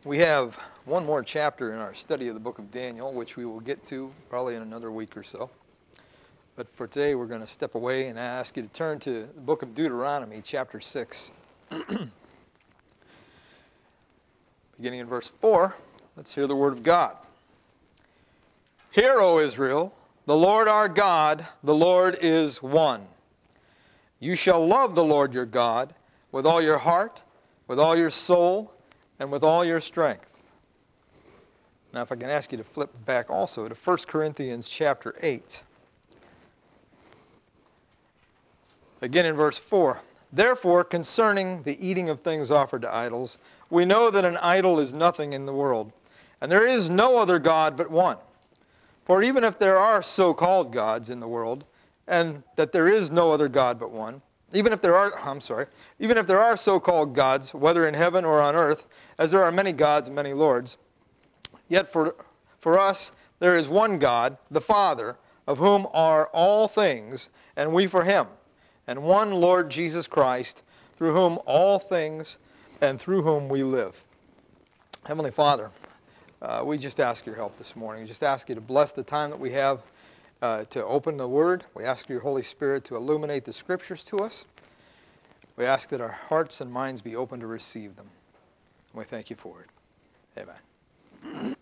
We have one more chapter in our study of the book of Daniel, which we will get to probably in another week or so. But for today, we're going to step away and ask you to turn to the book of Deuteronomy, chapter 6. Beginning in verse 4, let's hear the word of God. Hear, O Israel, the Lord our God, the Lord is one. You shall love the Lord your God with all your heart, with all your soul, and with all your strength. Now, if I can ask you to flip back also to 1 Corinthians chapter 8. Again in verse 4. Therefore, concerning the eating of things offered to idols, we know that an idol is nothing in the world, and there is no other God but one. For even if there are so-called gods in the world, and that there is no other God but one, even if there are so-called gods, whether in heaven or on earth, as there are many gods and many lords, yet for us there is one God, the Father, of whom are all things, and we for him, and one Lord Jesus Christ, through whom all things and through whom we live. Heavenly Father, we just ask your help this morning. We just ask you to bless the time that we have to open the Word. We ask your Holy Spirit to illuminate the Scriptures to us. We ask that our hearts and minds be open to receive them. And we thank you for it. Amen.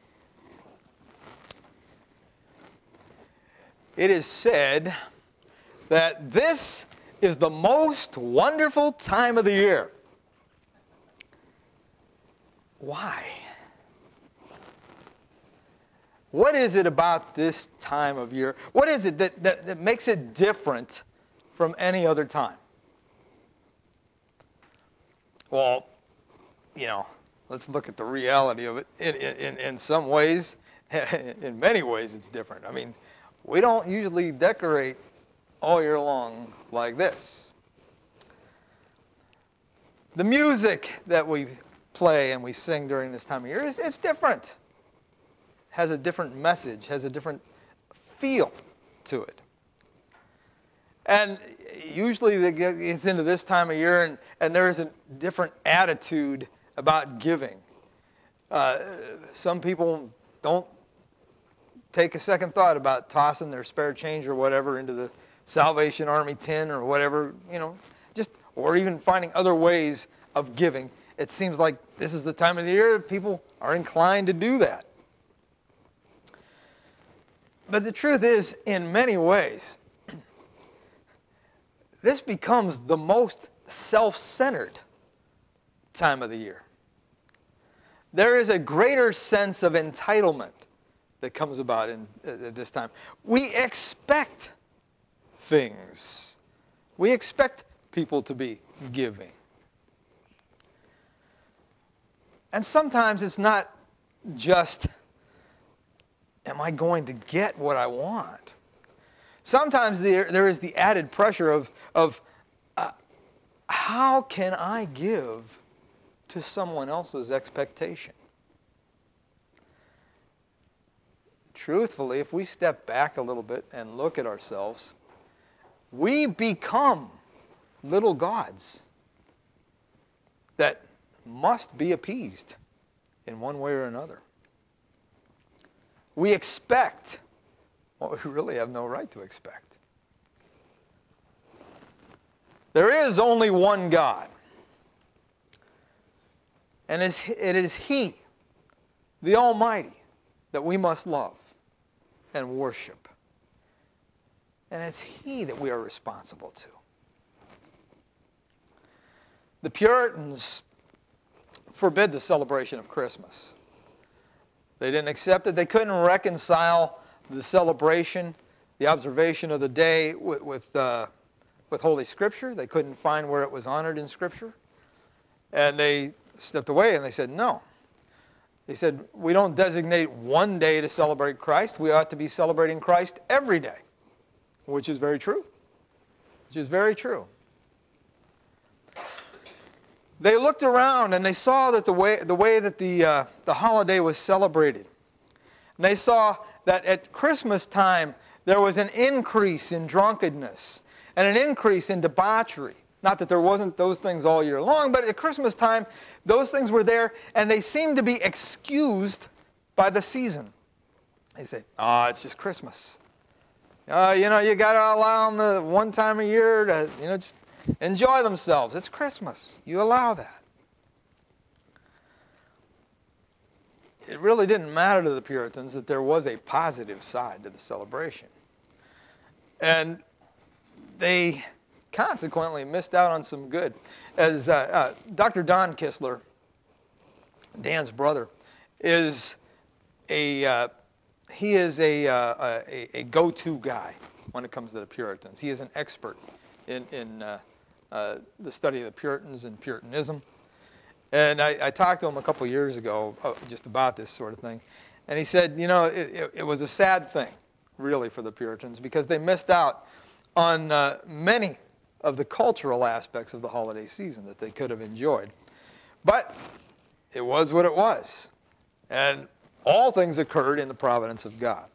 It is said that this is the most wonderful time of the year. Why? What is it about this time of year? What is it that makes it different from any other time? Well, let's look at the reality of it. In some ways, in many ways, it's different. I mean, we don't usually decorate all year long like this. The music that we play and we sing during this time of year, it's different. Has a different message, has a different feel to it. And usually it's into this time of year and there is a different attitude about giving. Some people don't take a second thought about tossing their spare change or whatever into the Salvation Army tin or whatever, or even finding other ways of giving. It seems like this is the time of the year that people are inclined to do that. But the truth is, in many ways, this becomes the most self-centered time of the year. There is a greater sense of entitlement that comes about at this time. We expect things. We expect people to be giving. And sometimes it's not just, am I going to get what I want? Sometimes there is the added pressure of how can I give to someone else's expectation? Truthfully, if we step back a little bit and look at ourselves, we become little gods that must be appeased in one way or another. We expect what we really have no right to expect. There is only one God. And it is He, the Almighty, that we must love and worship. And it's He that we are responsible to. The Puritans forbid the celebration of Christmas. They didn't accept it. They couldn't reconcile the celebration, the observation of the day with Holy Scripture. They couldn't find where it was honored in Scripture. And they stepped away and they said, no. They said, we don't designate one day to celebrate Christ. We ought to be celebrating Christ every day, which is very true. Which is very true. They looked around and they saw that the way that the holiday was celebrated. And they saw that at Christmas time there was an increase in drunkenness and an increase in debauchery. Not that there wasn't those things all year long, but at Christmas time, those things were there, and they seemed to be excused by the season. They say, oh, it's just Christmas. You got to allow them the one time a year to, just enjoy themselves. It's Christmas. You allow that. It really didn't matter to the Puritans that there was a positive side to the celebration. And they consequently missed out on some good. As Dr. Don Kistler, Dan's brother, is he is a go-to guy when it comes to the Puritans. He is an expert in the study of the Puritans and Puritanism. And I talked to him a couple years ago just about this sort of thing. And he said, it was a sad thing, really, for the Puritans because they missed out on many of the cultural aspects of the holiday season that they could have enjoyed. But it was what it was. And all things occurred in the providence of God.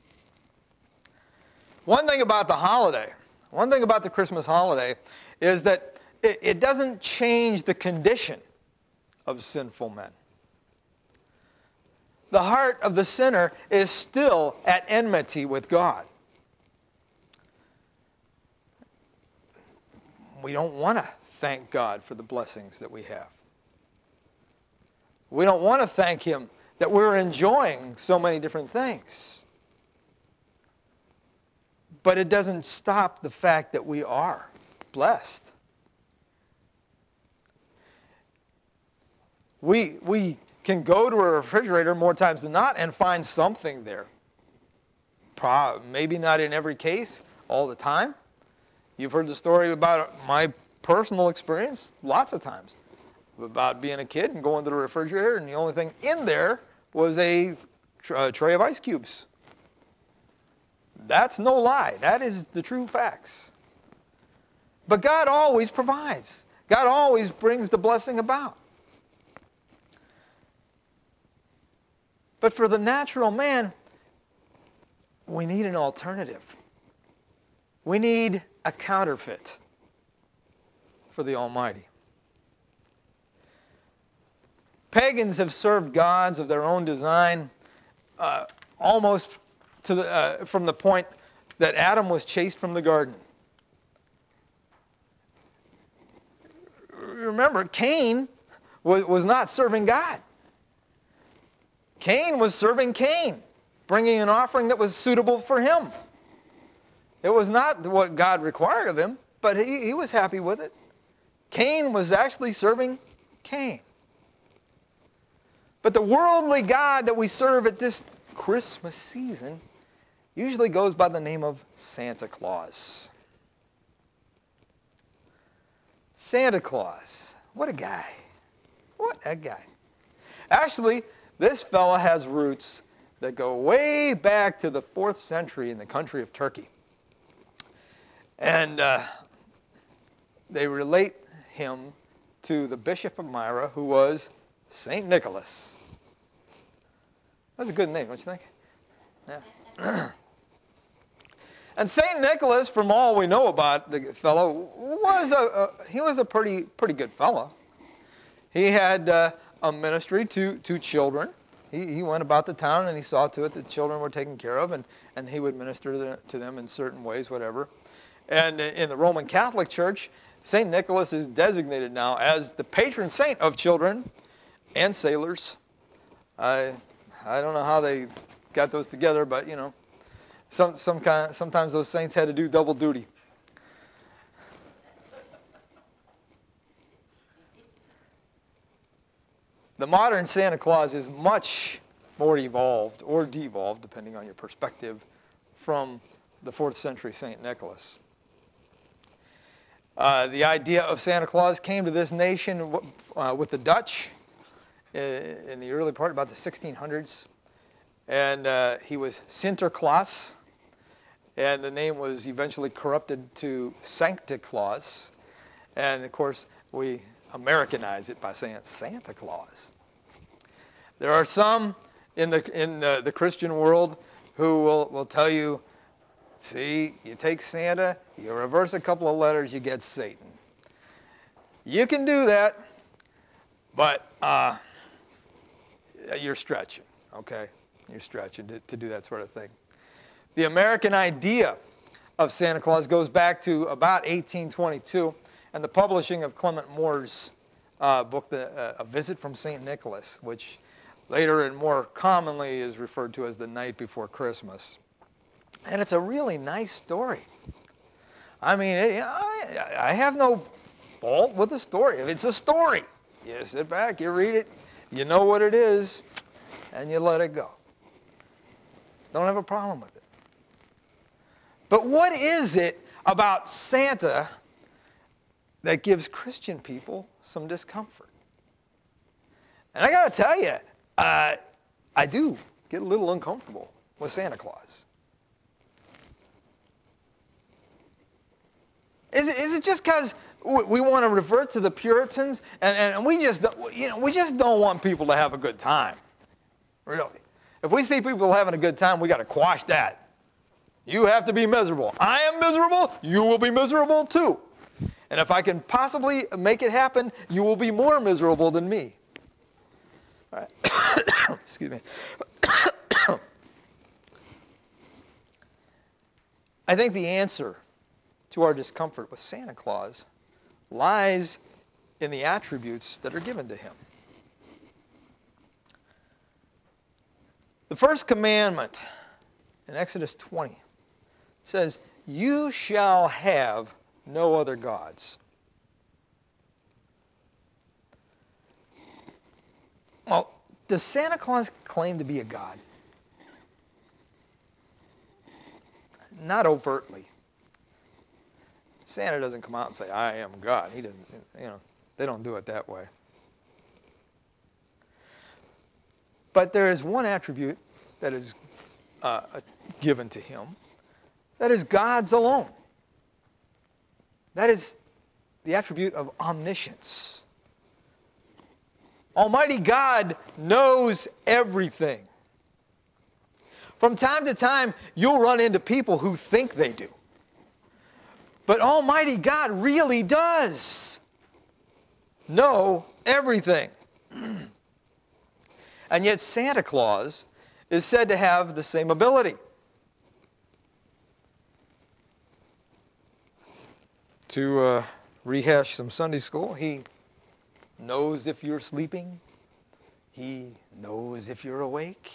One thing about the Christmas holiday, is that it doesn't change the condition of sinful men. The heart of the sinner is still at enmity with God. We don't want to thank God for the blessings that we have. We don't want to thank Him that we're enjoying so many different things. But it doesn't stop the fact that we are blessed. We can go to a refrigerator more times than not and find something there. Maybe not in every case, all the time. You've heard the story about my personal experience lots of times about being a kid and going to the refrigerator and the only thing in there was a tray of ice cubes. That's no lie. That is the true facts. But God always provides. God always brings the blessing about. But for the natural man, we need an alternative. We need a counterfeit for the Almighty. Pagans have served gods of their own design almost from the point that Adam was chased from the garden. Remember, Cain was not serving God. Cain was serving Cain, bringing an offering that was suitable for him. It was not what God required of him, but he was happy with it. Cain was actually serving Cain. But the worldly God that we serve at this Christmas season usually goes by the name of Santa Claus. Santa Claus. What a guy. What a guy. Actually, this fella has roots that go way back to the 4th century in the country of Turkey. And they relate him to the Bishop of Myra, who was St. Nicholas. That's a good name, don't you think? Yeah. And St. Nicholas, from all we know about the fellow, was a pretty good fellow. He had a ministry to children. He went about the town and he saw to it that children were taken care of, and he would minister to them in certain ways, whatever. And in the Roman Catholic Church, St. Nicholas is designated now as the patron saint of children and sailors. I don't know how they got those together, but sometimes those saints had to do double duty. The modern Santa Claus is much more evolved or devolved, depending on your perspective, from the 4th century St. Nicholas. The idea of Santa Claus came to this nation with the Dutch in the early part, about the 1600s. And he was Sinterklaas, and the name was eventually corrupted to Sancta Claus. And of course, we Americanize it by saying Santa Claus. There are some in the Christian world who will tell you, see, you take Santa, you reverse a couple of letters, you get Satan. You can do that, but you're stretching, okay? You're stretching to do that sort of thing. The American idea of Santa Claus goes back to about 1822 and the publishing of Clement Moore's book, A Visit from St. Nicholas, which later and more commonly is referred to as The Night Before Christmas. And it's a really nice story. I mean, I have no fault with the story. If it's a story, you sit back, you read it, you know what it is, and you let it go. Don't have a problem with it. But what is it about Santa that gives Christian people some discomfort? And I got to tell you, I do get a little uncomfortable with Santa Claus. Is it just because we want to revert to the Puritans and we just don't want people to have a good time? Really. If we see people having a good time, we got to quash that. You have to be miserable. I am miserable. You will be miserable too. And if I can possibly make it happen, you will be more miserable than me. All right. Excuse me. I think the answer to our discomfort with Santa Claus lies in the attributes that are given to him. The first commandment in Exodus 20 says, "You shall have no other gods." Well, does Santa Claus claim to be a god? Not overtly. Santa doesn't come out and say, "I am God." He doesn't, they don't do it that way. But there is one attribute that is given to him that is God's alone. That is the attribute of omniscience. Almighty God knows everything. From time to time, you'll run into people who think they do. But Almighty God really does know everything. And yet Santa Claus is said to have the same ability. To rehash some Sunday school, he knows if you're sleeping. He knows if you're awake.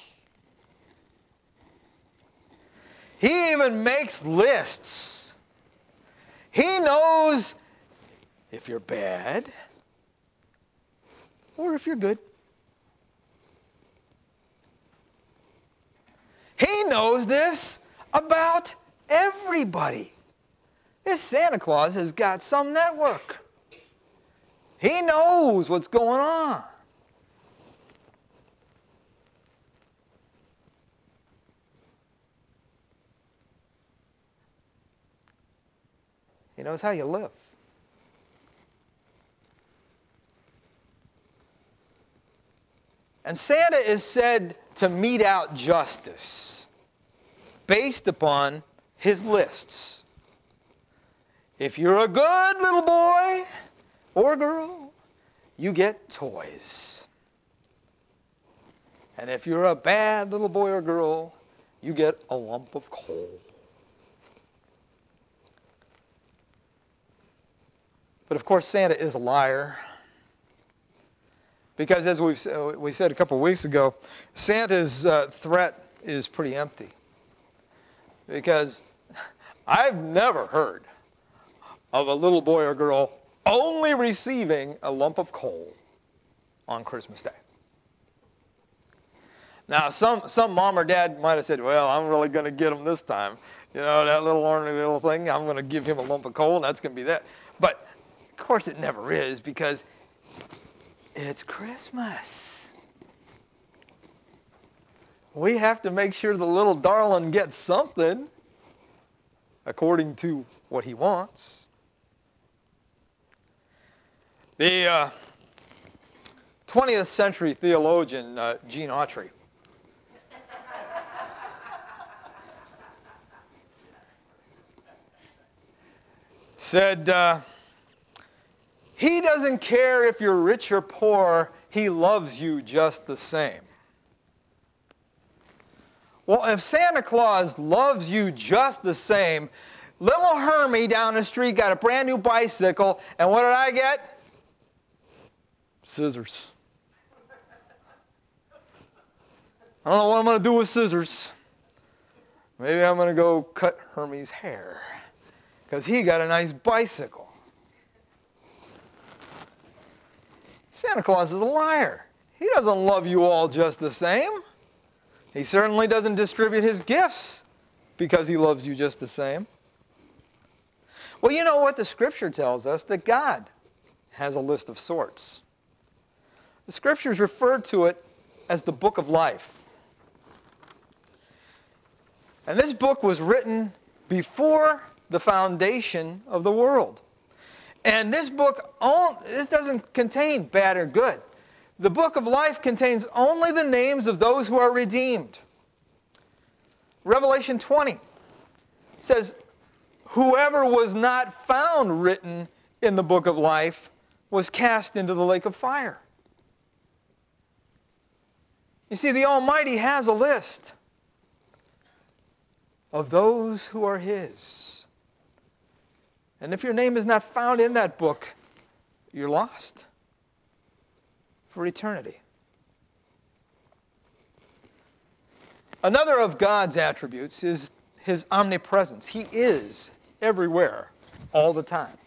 He even makes lists. He knows if you're bad or if you're good. He knows this about everybody. This Santa Claus has got some network. He knows what's going on. He knows how you live. And Santa is said to mete out justice based upon his lists. If you're a good little boy or girl, you get toys. And if you're a bad little boy or girl, you get a lump of coal. But of course, Santa is a liar. Because as we said a couple of weeks ago, Santa's threat is pretty empty. Because I've never heard of a little boy or girl only receiving a lump of coal on Christmas Day. Now, some mom or dad might have said, "Well, I'm really going to get him this time. That little ornery little thing, I'm going to give him a lump of coal, and that's going to be that." But, of course, it never is, because it's Christmas. We have to make sure the little darling gets something according to what he wants. The 20th century theologian Gene Autry said, He doesn't care if you're rich or poor. He loves you just the same. Well, if Santa Claus loves you just the same, little Hermie down the street got a brand new bicycle, and what did I get? Scissors. I don't know what I'm going to do with scissors. Maybe I'm going to go cut Hermie's hair because he got a nice bicycle. Santa Claus is a liar. He doesn't love you all just the same. He certainly doesn't distribute his gifts because he loves you just the same. Well, you know what the Scripture tells us? That God has a list of sorts. The Scriptures refer to it as the book of life. And this book was written before the foundation of the world. And this book, it doesn't contain bad or good. The book of life contains only the names of those who are redeemed. Revelation 20 says, whoever was not found written in the book of life was cast into the lake of fire. You see, the Almighty has a list of those who are His. And if your name is not found in that book, you're lost for eternity. Another of God's attributes is His omnipresence. He is everywhere, all the time.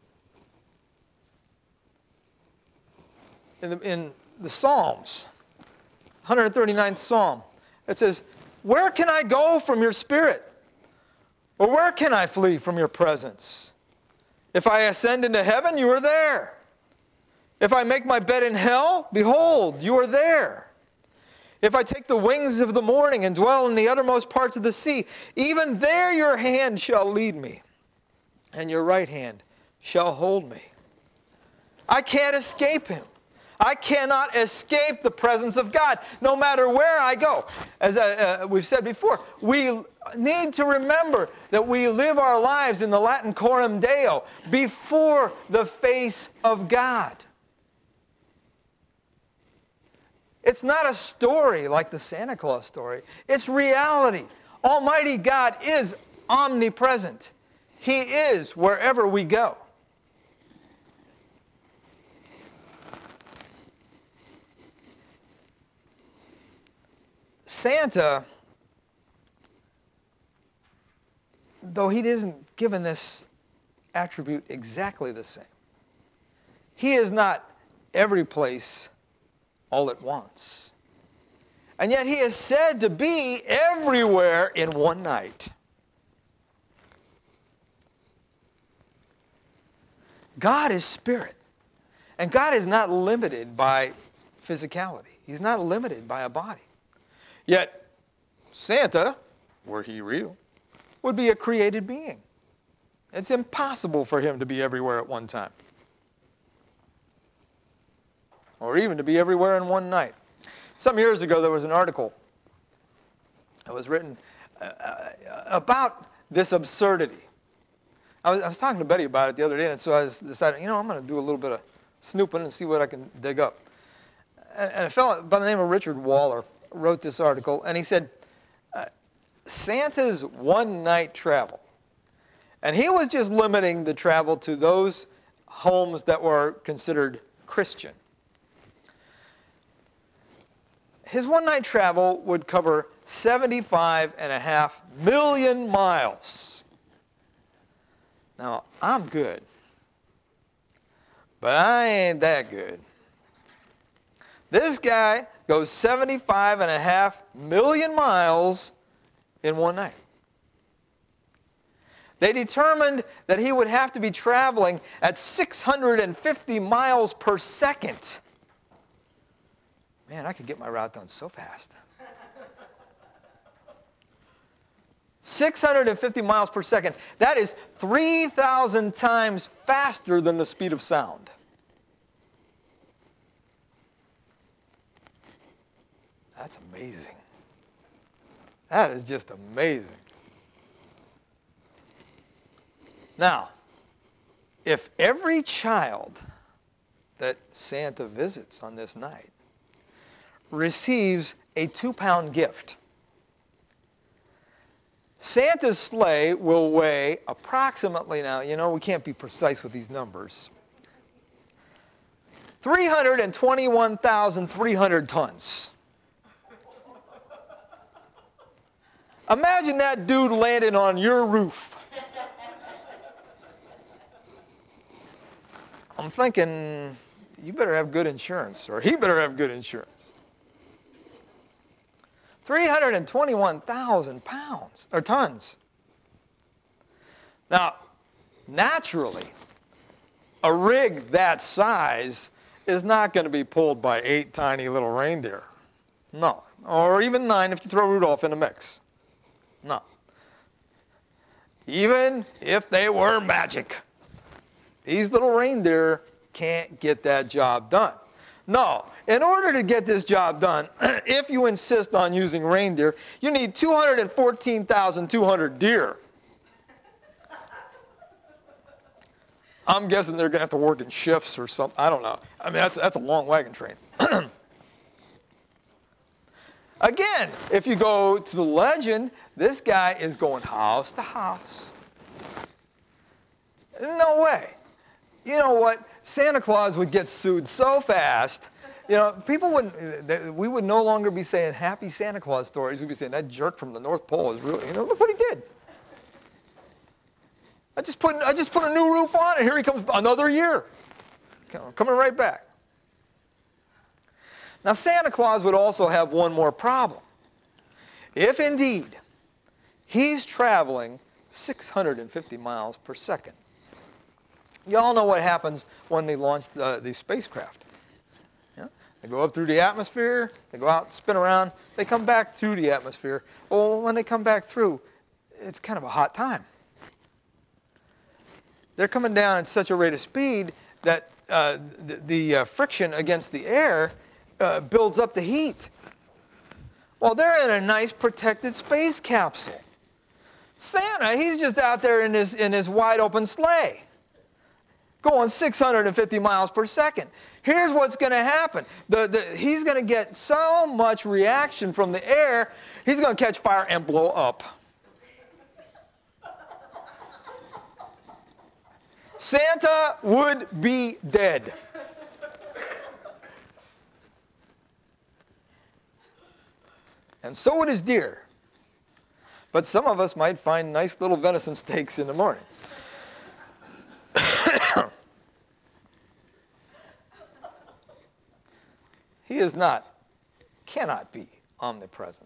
In the Psalms, 139th Psalm, it says, where can I go from your spirit? Or where can I flee from your presence? If I ascend into heaven, you are there. If I make my bed in hell, behold, you are there. If I take the wings of the morning and dwell in the uttermost parts of the sea, even there your hand shall lead me, and your right hand shall hold me. I can't escape Him. I cannot escape the presence of God, no matter where I go. As we've said before, we need to remember that we live our lives in the Latin Coram Deo, before the face of God. It's not a story like the Santa Claus story. It's reality. Almighty God is omnipresent. He is wherever we go. Santa, though he isn't given this attribute exactly the same, he is not every place all at once. And yet he is said to be everywhere in one night. God is spirit. And God is not limited by physicality. He's not limited by a body. Yet Santa, were he real, would be a created being. It's impossible for him to be everywhere at one time, or even to be everywhere in one night. Some years ago, there was an article that was written about this absurdity. I was talking to Betty about it the other day, and so I decided, I'm going to do a little bit of snooping and see what I can dig up. And a fellow by the name of Richard Waller wrote this article, and he said, Santa's one-night travel. And he was just limiting the travel to those homes that were considered Christian. His one-night travel would cover 75.5 million miles. Now, I'm good, but I ain't that good. This guy goes 75.5 million miles in one night. They determined that he would have to be traveling at 650 miles per second. Man, I could get my route done so fast. 650 miles per second. That is 3,000 times faster than the speed of sound. That's amazing. That is just amazing. Now, if every child that Santa visits on this night receives a 2-pound gift. Santa's sleigh will weigh approximately, now, we can't be precise with these numbers, 321,300 tons. Imagine that dude landing on your roof. I'm thinking, you better have good insurance, or he better have good insurance. 321,000 pounds, or tons. Now, naturally, a rig that size is not going to be pulled by 8 tiny little reindeer. No. Or even 9 if you throw Rudolph in the mix. No. Even if they were magic, these little reindeer can't get that job done. No. In order to get this job done, if you insist on using reindeer, you need 214,200 deer. I'm guessing they're going to have to work in shifts or something. I don't know. I mean, that's a long wagon train. Again, if you go to the legend, this guy is going house to house. No way. You know what? Santa Claus would get sued so fast. People we would no longer be saying happy Santa Claus stories. We'd be saying that jerk from the North Pole is really, look what he did. I just put a new roof on and here he comes another year. Coming right back. Now Santa Claus would also have one more problem. If indeed he's traveling 650 miles per second. You all know what happens when they launch these spacecraft. They go up through the atmosphere, they go out, spin around, they come back through the atmosphere. Well, when they come back through, it's kind of a hot time. They're coming down at such a rate of speed that the friction against the air builds up the heat. Well, they're in a nice protected space capsule. Santa, he's just out there in his wide open sleigh, going 650 miles per second. Here's what's going to happen. He's going to get so much reaction from the air, he's going to catch fire and blow up. Santa would be dead. And so would his deer. But some of us might find nice little venison steaks in the morning. He cannot be omnipresent.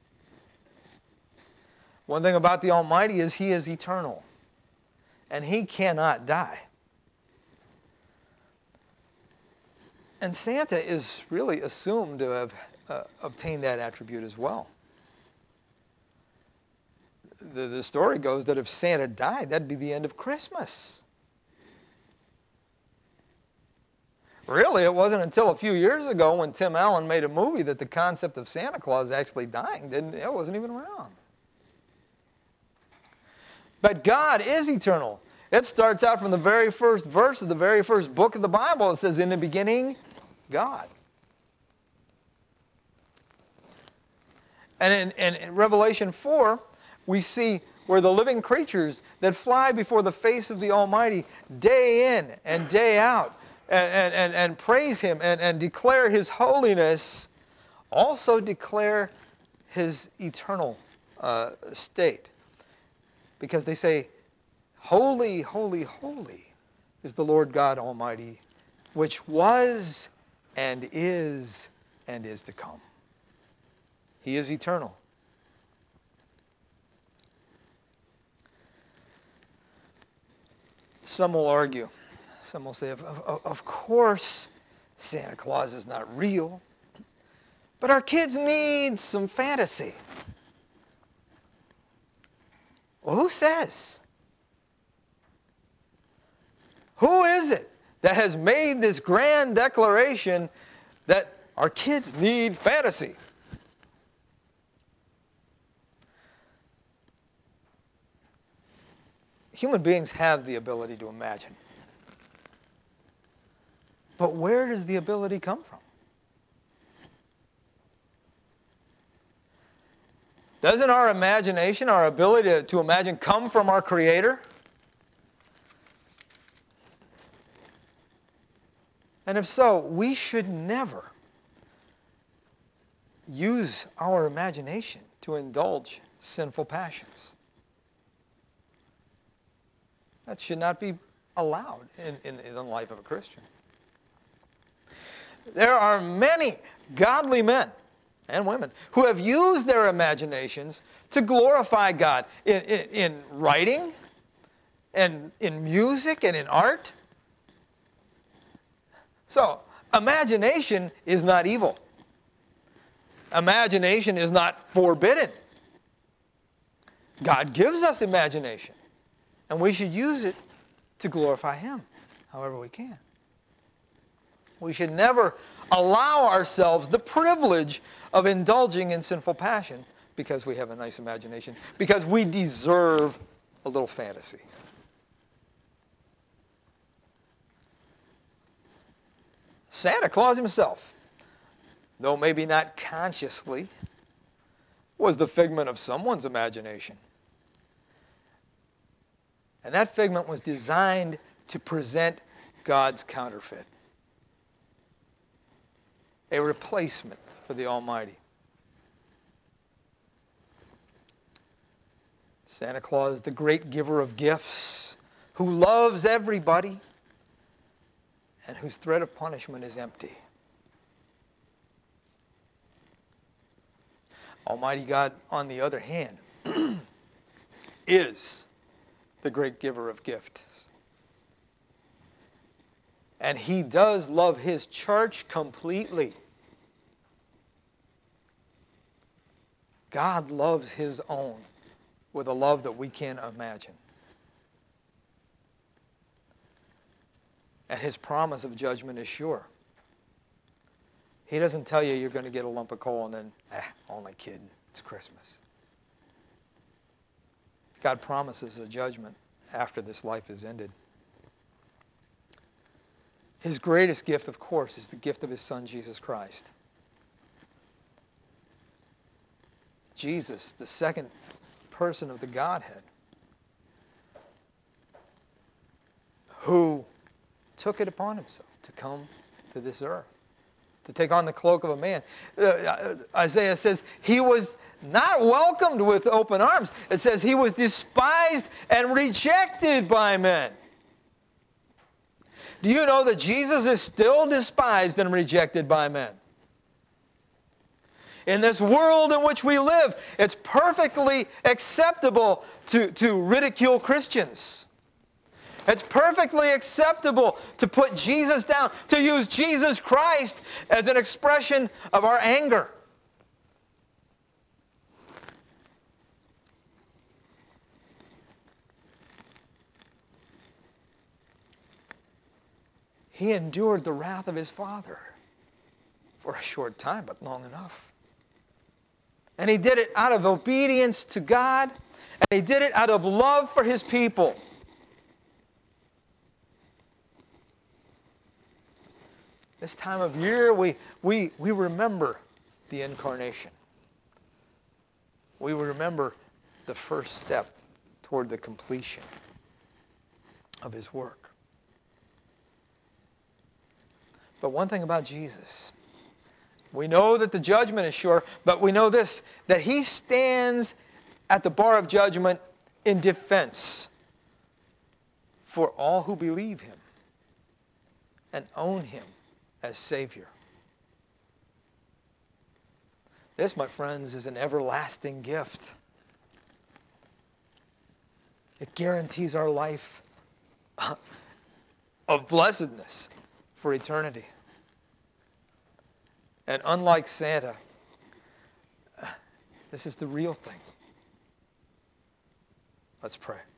One thing about the Almighty is he is eternal. And he cannot die. And Santa is really assumed to have obtained that attribute as well. The story goes that if Santa died, that'd be the end of Christmas. Really, it wasn't until a few years ago when Tim Allen made a movie that the concept of Santa Claus actually dying it wasn't even around. But God is eternal. It starts out from the very first verse of the very first book of the Bible. It says, in the beginning, God. And in Revelation 4, we see where the living creatures that fly before the face of the Almighty day in and day out and praise Him and declare His holiness, also declare His eternal state. Because they say, holy, holy, holy is the Lord God Almighty, which was and is to come. He is eternal. Some will argue. Some will say, of course, Santa Claus is not real. But our kids need some fantasy. Well, who says? Who is it that has made this grand declaration that our kids need fantasy? Human beings have the ability to imagine. But where does the ability come from? Doesn't our imagination, our ability to imagine, come from our Creator? And if so, we should never use our imagination to indulge sinful passions. That should not be allowed in the life of a Christian. There are many godly men and women who have used their imaginations to glorify God in writing and in music and in art. So, imagination is not evil. Imagination is not forbidden. God gives us imagination, and we should use it to glorify Him however we can. We should never allow ourselves the privilege of indulging in sinful passion because we have a nice imagination, because we deserve a little fantasy. Santa Claus himself, though maybe not consciously, was the figment of someone's imagination. And that figment was designed to present God's counterfeit, a replacement for the Almighty. Santa Claus, the great giver of gifts, who loves everybody and whose threat of punishment is empty. Almighty God, on the other hand, is the great giver of gifts. And He does love His church completely. God loves His own with a love that we can't imagine. And His promise of judgment is sure. He doesn't tell you you're going to get a lump of coal and then, only kidding, it's Christmas. God promises a judgment after this life is ended. His greatest gift, of course, is the gift of His Son, Jesus Christ. Jesus, the second person of the Godhead, who took it upon Himself to come to this earth, to take on the cloak of a man. Isaiah says He was not welcomed with open arms. It says He was despised and rejected by men. Do you know that Jesus is still despised and rejected by men? In this world in which we live, it's perfectly acceptable to ridicule Christians. It's perfectly acceptable to put Jesus down, to use Jesus Christ as an expression of our anger. He endured the wrath of His Father for a short time, but long enough. And He did it out of obedience to God, and He did it out of love for His people. This time of year, we remember the incarnation. We remember the first step toward the completion of His work. But one thing about Jesus, we know that the judgment is sure, but we know this, that He stands at the bar of judgment in defense for all who believe Him and own Him as Savior. This, my friends, is an everlasting gift. It guarantees our life of blessedness for eternity. And unlike Santa, this is the real thing. Let's pray.